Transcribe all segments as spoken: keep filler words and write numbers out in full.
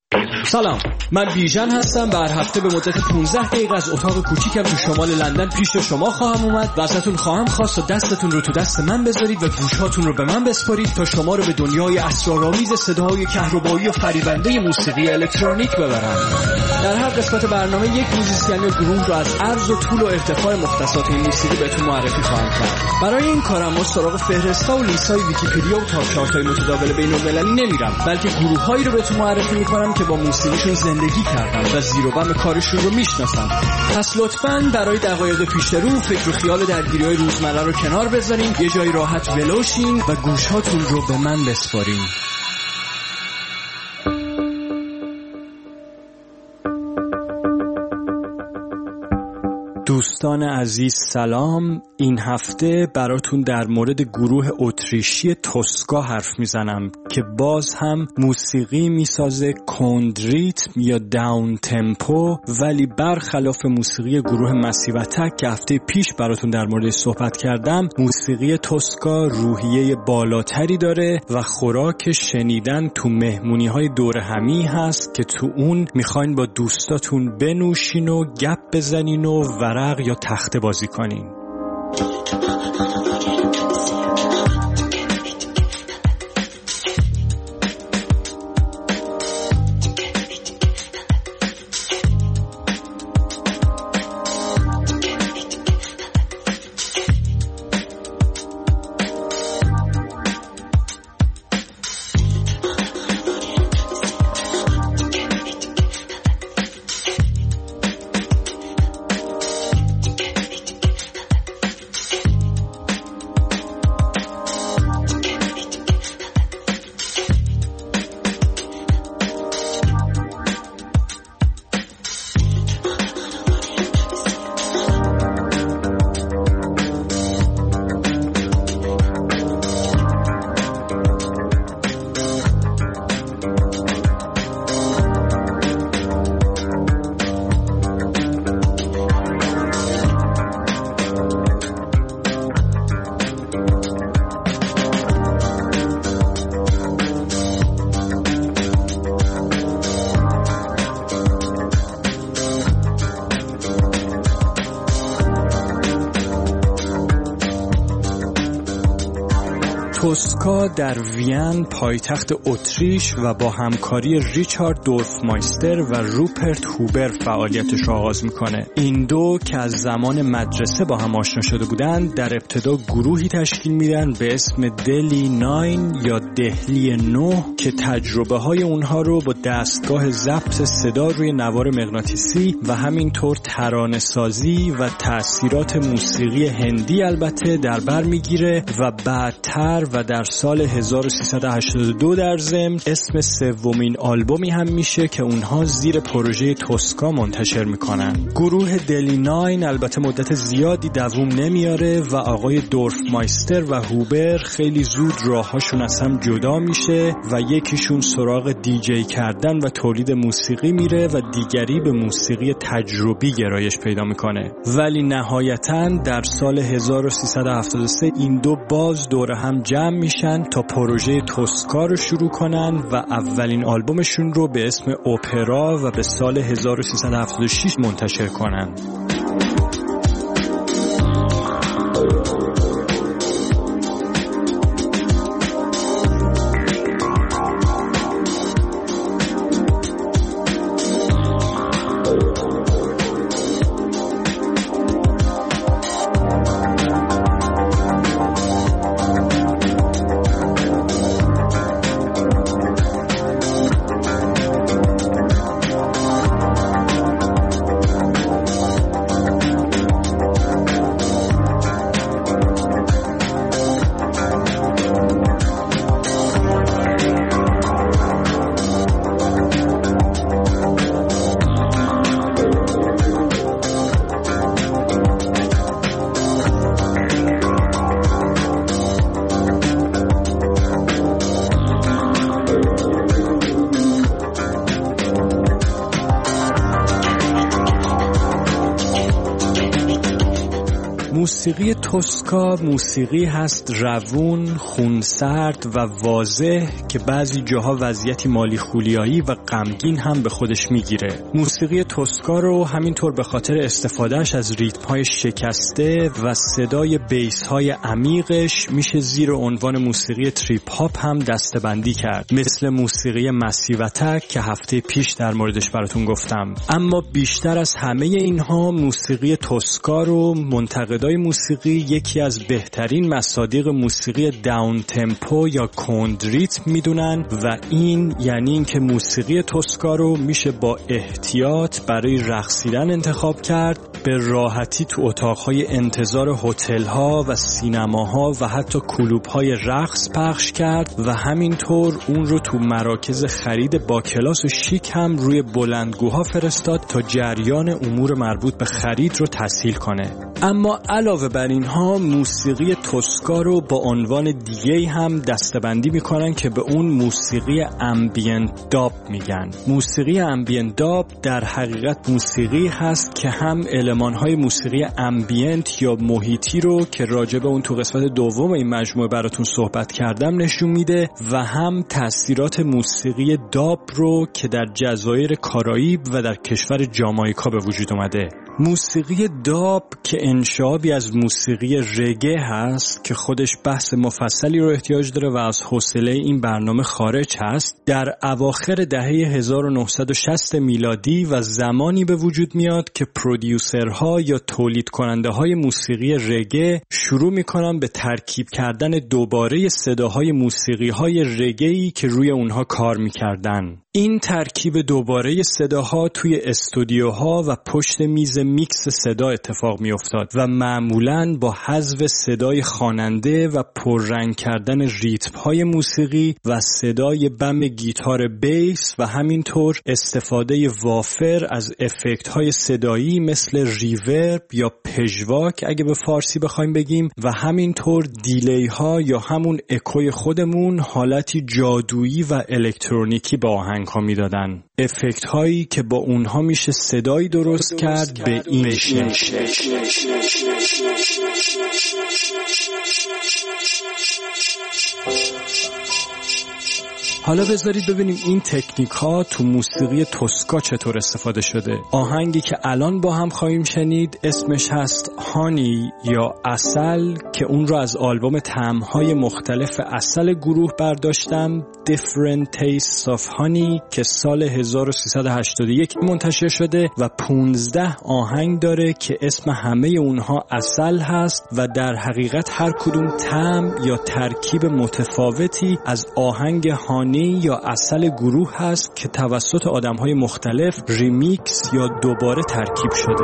سلام، من بیژن هستم و هر هفته به مدت پانزده دقیقه از اتاق کوچیکم تو شمال لندن پیش شما خواهم اومد و ازتون خواهم خواست و دستتون رو تو دست من بذارید و گوشاتون رو به من بسپارید تا شما رو به دنیای اسرارآمیز صداهای کهربایی و فریبنده موسیقی الکترونیک ببرم. در هر قسمت برنامه یک موزیسین یا گروه رو از عرض و طول و ارتفاع مختصات این موسیقی بهتون معرفی خواهم کرد. برای این کارم ما سراغ فهرست‌ها و لیست‌های ویکی‌پدیا و تاپ چارت‌های متداول بین‌المللی نمیرم، بلکه گروه‌هایی رو بهتون معرفی می‌کنم که با موسیقیشون زندگی کردن و زیر و بم کارشون رو میشناسن. پس لطفاً برای دقایق پیش رو فکر و خیال درگیری‌های روزمره رو کنار بذارین، یه جای راحت ولوشین و گوشاتون رو به من بسپارین. دوستان عزیز سلام. این هفته براتون در مورد گروه اتریشی توسکا حرف میزنم که باز هم موسیقی میسازه کند ریتم یا داون تمپو، ولی برخلاف موسیقی گروه مسیو اتک که هفته پیش براتون در موردش صحبت کردم، موسیقی توسکا روحیه بالاتری داره و خوراک شنیدن تو مهمونی های دور همی هست که تو اون میخواین با دوستاتون بنوشین و گپ بزنین و ورق یا تخته بازی کنین. توسکا در وین پایتخت اتریش و با همکاری ریچارد دورفمایستر و روپرت هوبر فعالیتش را آغاز میکنه. این دو که از زمان مدرسه با هم آشنا شده بودند در ابتدا گروهی تشکیل میدن به اسم دلی ناین یا دهلی نه که تجربه های اونها رو با دستگاه ضبط صدا روی نوار مغناطیسی و همینطور ترانه سازی و تأثیرات موسیقی هندی البته در بر میگیره و بعدتر و در سال هزار و سیصد و هشتاد و دو در ضمن اسم سومین آلبومی هم میشه که اونها زیر پروژه توسکا منتشر میکنن. گروه دلی ناین البته مدت زیادی دوام نمیاره و آقای دورفمایستر و هوبر خیلی زود راهاشون از هم جدا میشه و یکیشون سراغ دیجی کردن و تولید موسیقی میره و دیگری به موسیقی تجربی گرایش پیدا میکنه. ولی نهایتاً در سال هزار و سیصد و هفتاد و سه این دو باز دور هم جمع میشن تا پروژه توسکا رو شروع کنن و اولین آلبومشون رو به اسم اپرا و به سال هزار و سیصد و هفتاد و شش منتشر کنن. موسیقی توسکا موسیقی هست روون، خونسرد و واضح که بعضی جاها وضعیتی مالی خولیایی و غمگین هم به خودش میگیره. موسیقی توسکا رو همینطور به خاطر استفادهش از ریتم‌های شکسته و صدای بیس‌های عمیقش میشه زیر عنوان موسیقی تریپ هاپ هم دسته‌بندی کرد، مثل موسیقی مسیو اتک که هفته پیش در موردش براتون گفتم. اما بیشتر از همه اینها موسیقی توسکا رو منتقدای موسیقی یکی از بهترین مصادیق موسیقی داون تمپو یا کند ریتم میدونن و این یعنی این که موسیقی توسکا رو میشه با احتیاط برای رقصیدن انتخاب کرد، به راحتی تو اتاقهای انتظار هتل‌ها و سینماها و حتی کلوب‌های رقص پخش کرد و همینطور اون رو تو مراکز خرید با کلاس و شیک هم روی بلندگوها فرستاد تا جریان امور مربوط به خرید رو تسهیل کنه. اما علاوه بر اینها موسیقی توسکا رو با عنوان دیگه‌ای هم دسته‌بندی میکنن که به اون موسیقی امبینت داب میگن. موسیقی امبینت داب در حقیقت موسیقی هست که هم المان‌های موسیقی امبینت یا محیطی رو که راجع به اون تو قسمت دوم این مجموعه براتون صحبت کردم نشون میده و هم تأثیرات موسیقی داب رو که در جزایر کارائیب و در کشور جامائیکا به وجود اومده. موسیقی داب که انشابی از موسیقی رگه هست که خودش بحث مفصلی رو احتیاج داره و از حوصله این برنامه خارج هست، در اواخر دهه هزار و نهصد و شصت میلادی و زمانی به وجود میاد که پرودیوسرها یا تولید کننده های موسیقی رگه شروع میکنن به ترکیب کردن دوباره صداهای موسیقی های رگه‌ای که روی اونها کار میکردن. این ترکیب دوباره صداها توی استودیوها و پشت میز میکس صدا اتفاق می افتاد و معمولاً با حذف صدای خواننده و پررنگ کردن ریتم‌های موسیقی و صدای بم گیتار بیس و همینطور استفاده وافر از افکت‌های صدایی مثل ریورب یا پژواک اگه به فارسی بخوایم بگیم و همینطور دیلی‌ها یا همون اکوی خودمون حالتی جادویی و الکترونیکی با آهنگ ها می دادن. افکت هایی که با اونها میشه صدایی درست کرد به این شکل. حالا بذارید ببینیم این تکنیک ها تو موسیقی توسکا چطور استفاده شده. آهنگی که الان با هم خواهیم شنید اسمش هست هانی یا عسل که اون رو از آلبوم طعم‌های مختلف عسل گروه برداشتم، Different Tastes of Honey که سال هزار و سیصد و هشتاد و یک منتشر شده و پانزده آهنگ داره که اسم همه اونها عسل هست و در حقیقت هر کدوم طعم یا ترکیب متفاوتی از آهنگ هانی یا عسل گروه هست که توسط آدم‌های مختلف ریمیکس یا دوباره ترکیب شده.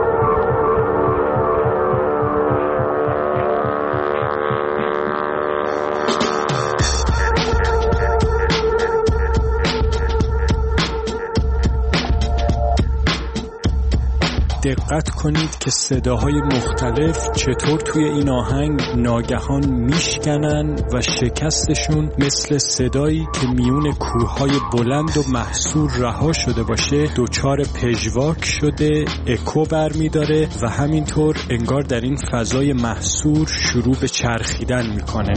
دقت کنید که صداهای مختلف چطور توی این آهنگ ناگهان میشکنن و شکستشون مثل صدایی که میون کوههای بلند و محصور رها شده باشه دوچار پژواک شده، اکو برمیداره و همینطور انگار در این فضای محصور شروع به چرخیدن میکنه.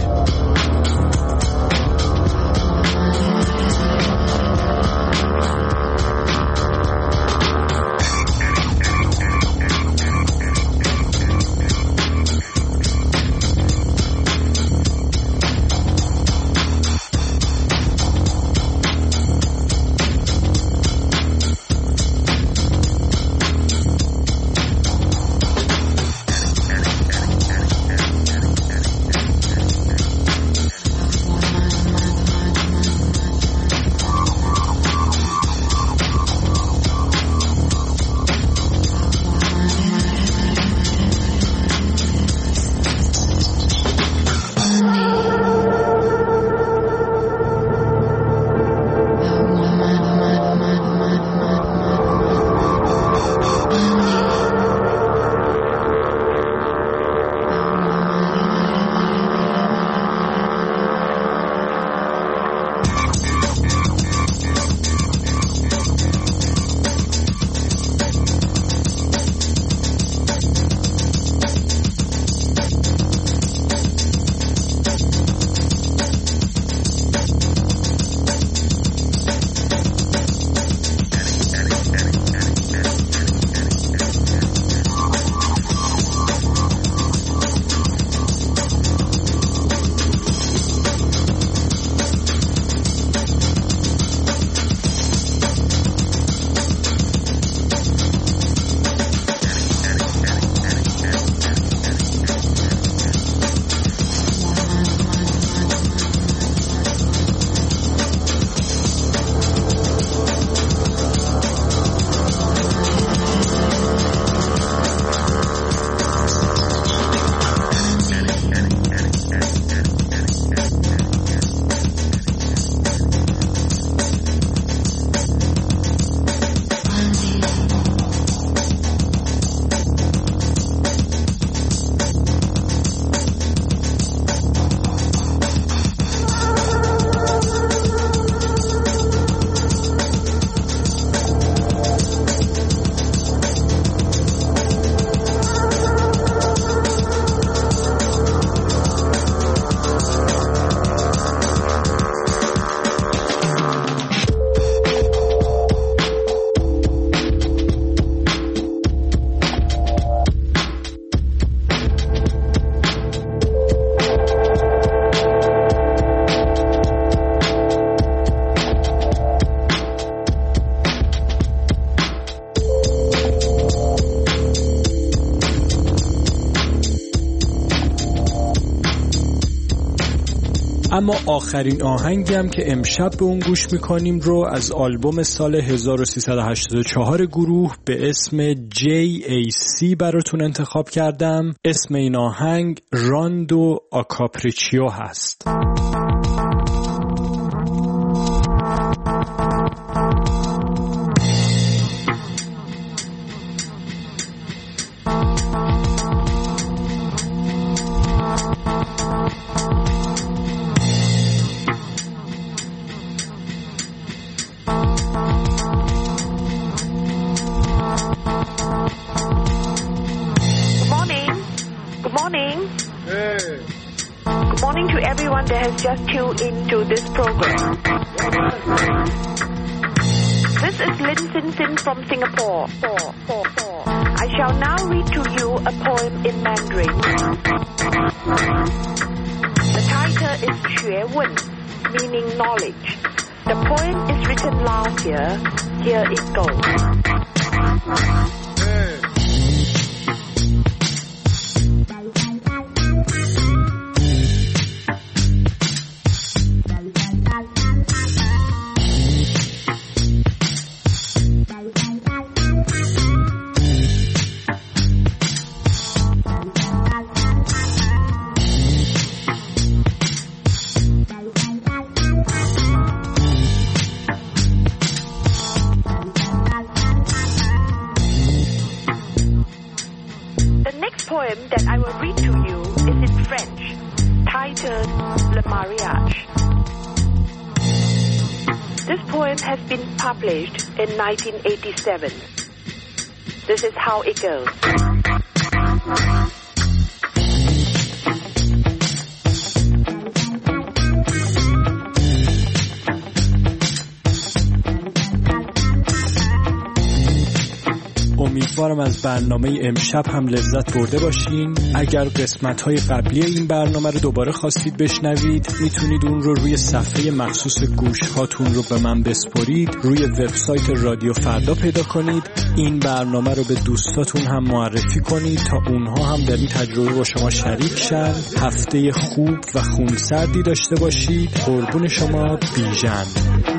اما آخرین آهنگی هم که امشب به اون گوش میکنیم رو از آلبوم سال هزار و سیصد و هشتاد و چهار گروه به اسم جی ای سی براتون انتخاب کردم. اسم این آهنگ راندو آکاپریچیو هست. Just tune into this program. This is Lin Sin Sin from Singapore. I shall now read to you a poem in Mandarin. The title is 学问, meaning knowledge. The poem is written last year. Here it goes. That I will read to you is in French, titled Le Mariage. This poem has been published in nineteen eighty-seven. This is how it goes. امیدوارم از برنامه امشب هم لذت برده باشین. اگر قسمت‌های قبلی این برنامه رو دوباره خواستید بشنوید، میتونید اون رو روی صفحه مخصوص گوش‌هاتون رو به من بسپرید، روی وبسایت رادیو فردا پیدا کنید. این برنامه رو به دوستاتون هم معرفی کنید تا اونها هم در این تجربه با شما شریک شن. هفته خوب و خونسردی داشته باشید. قربون شما، بیژن.